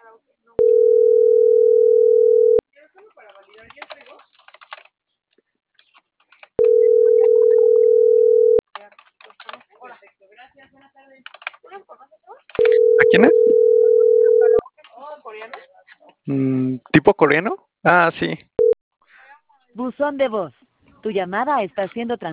¿A quién es? ¿Tipo coreano? Ah, sí. Buzón de voz. Tu llamada está siendo